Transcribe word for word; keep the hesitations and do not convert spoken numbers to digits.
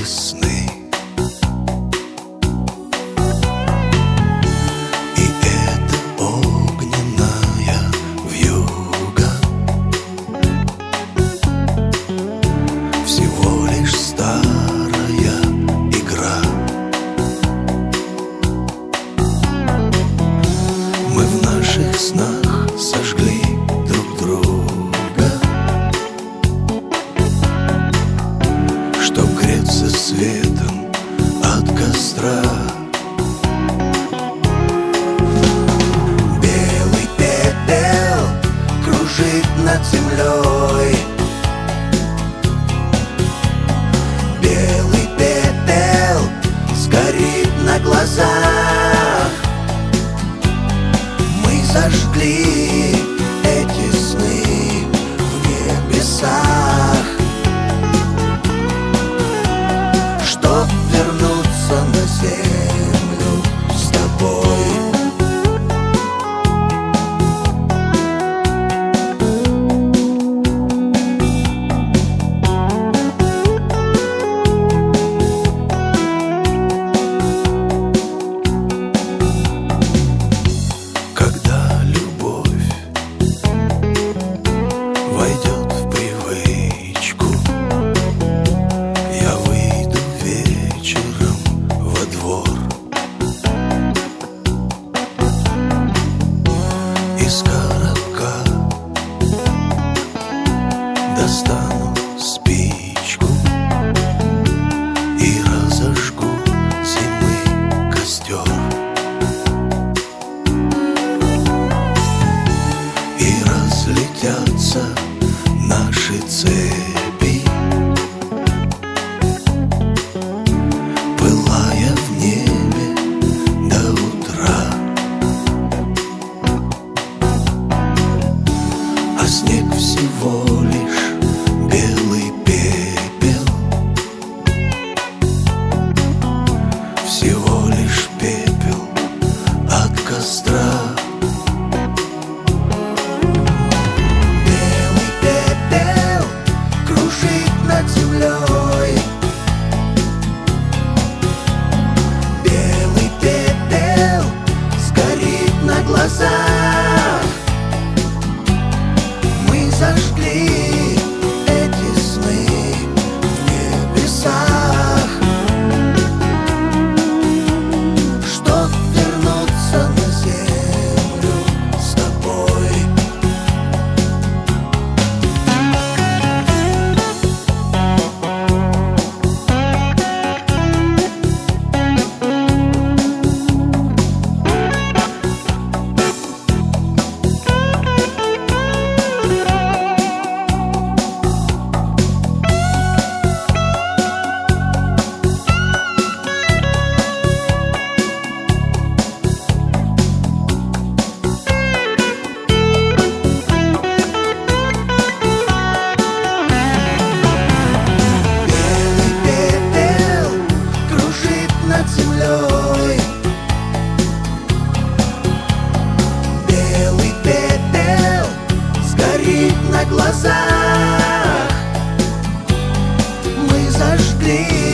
весны. И это огненная вьюга всего лишь старая игра. Мы в наших снах сожгли друг друга, чтоб греться светом от костра. Белый пепел кружит над землей. Белый пепел сгорит на глазах. Мы зажгли эти сны в небесах, чтоб вернуться на землю с тобой. Когда любовь войдет в привычку, я выйду вечером во двор. Из коробка достану спичку и разожгу зимы костер. И разлетятся наши цепи, пылая в небе до утра. А снег всего лишь белый пепел, всего лишь пепел от костра. Белый пепел кружит над землей. Белый пепел сгорит на глазах. Мы зажгли эти сны в небесах, чтоб вернуться на землю с тобой. Белый пепел кружит над землей. Белый пепел сгорит на глазах. Мы зажгли